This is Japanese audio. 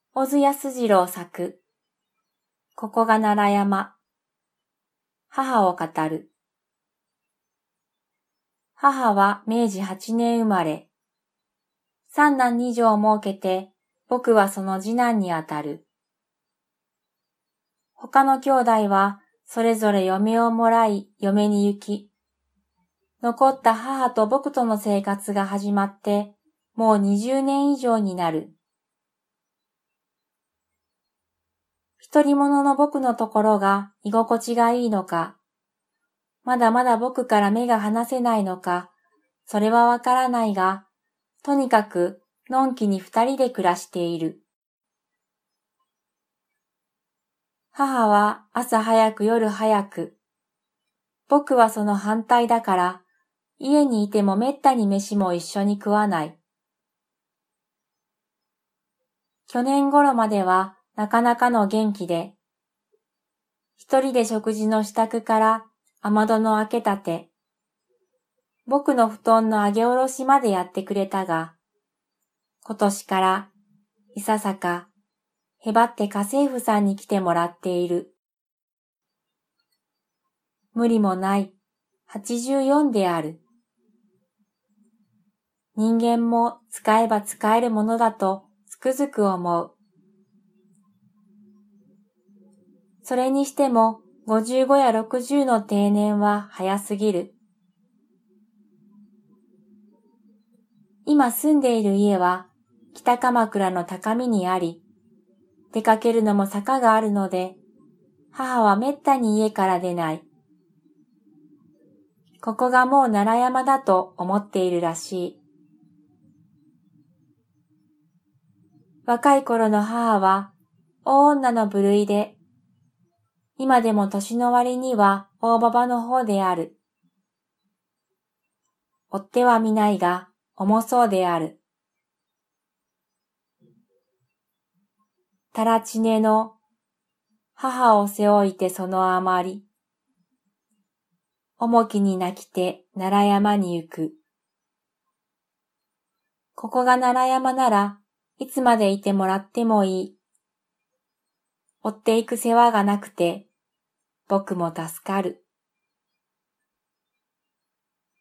小津安二郎作。ここが奈良山。母を語る。母は明治8年生まれ。三男二女を設けて、僕はその次男にあたる。他の兄弟はそれぞれ嫁をもらい嫁に行き、残った母と僕との生活が始まってもう20年以上になる。一人者の僕のところが居心地がいいのか、まだまだ僕から目が離せないのか、それはわからないが、とにかくのんきに二人で暮らしている。母は朝早く夜早く。僕はその反対だから、家にいてもめったに飯も一緒に食わない。去年頃まではなかなかの元気で、一人で食事の支度から雨戸の開けたて、僕の布団の上げ下ろしまでやってくれたが、今年からいささかへばって家政婦さんに来てもらっている。無理もない84である。人間も使えば使えるものだとつくづく思う。それにしても55や60の定年は早すぎる。今住んでいる家は北鎌倉の高みにあり、出かけるのも坂があるので、母はめったに家から出ない。ここがもう奈良山だと思っているらしい。若い頃の母は大女の部類で、今でも年の割には大ババの方である。追っては見ないが重そうである。たらちねの母を背負いてそのあまり、重きに泣きて奈良山に行く。ここが奈良山ならいつまでいてもらってもいい。追っていく世話がなくて僕も助かる。